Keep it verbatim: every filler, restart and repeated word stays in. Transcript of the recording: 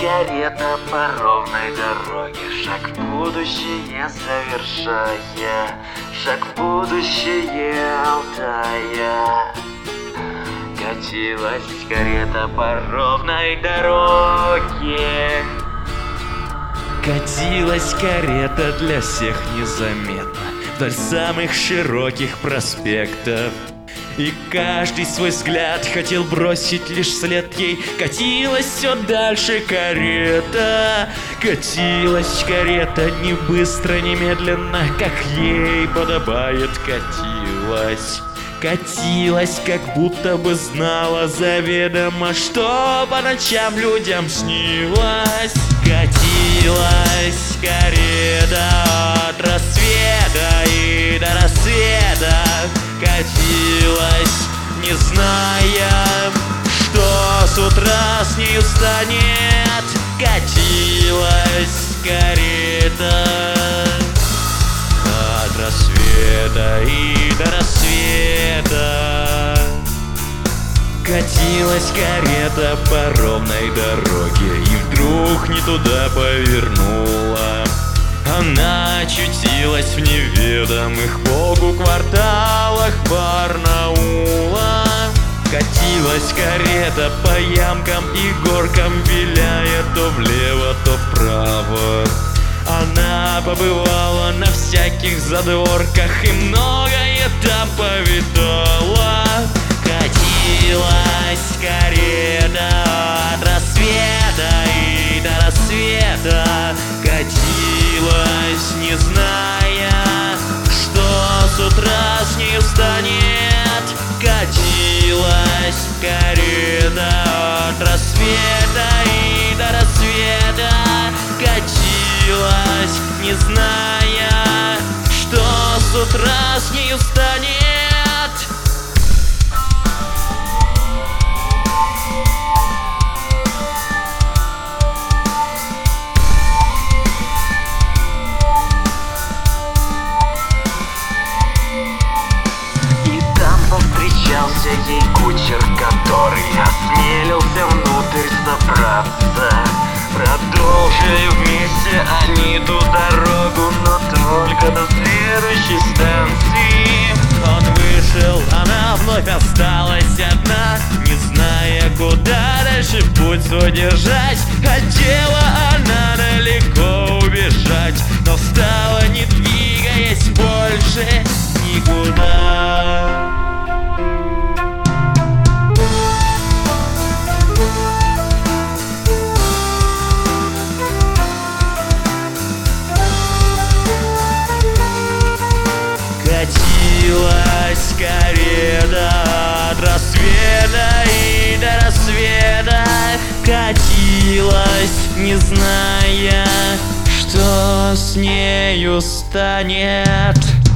карета по ровной дороге, шаг в будущее совершая, шаг в будущее Алтая. Катилась карета по ровной дороге, катилась карета для всех незаметно вдоль самых широких проспектов. И каждый свой взгляд хотел бросить лишь вслед ей. Катилась все дальше карета, катилась карета не быстро, не медленно, как ей подобает. Катилась, катилась, как будто бы знала заведомо, что по ночам людям снилось. Катилась карета от рассвета и до рассвета, катилась, не зная, что с утра с нею станет. Катилась карета от рассвета и до рассвета, катилась карета по ровной дороге и вдруг не туда повернула. Она очутилась в неведомых Богу кварталах Барнаула. Катилась карета по ямкам и горкам, виляя то влево, то вправо. Она побывала на всяких задворках и многое там повидала. Катилась карета от рассвета и до рассвета, катилась, не зная, что с утра с нею станет. Катилась карета от рассвета и до рассвета, катилась, не зная, что с утра с нею станет. Встречался ей кучер, который осмелился внутрь забраться. Продолжили вместе они ту дорогу, но только до следующей станции. Он вышел, она вновь осталась одна, не зная, куда дальше путь свой держать. Хотела она далеко убежать, но встала, не двигаясь больше никуда. Катилась карета от рассвета и до рассвета, катилась, не зная, что с нею станет.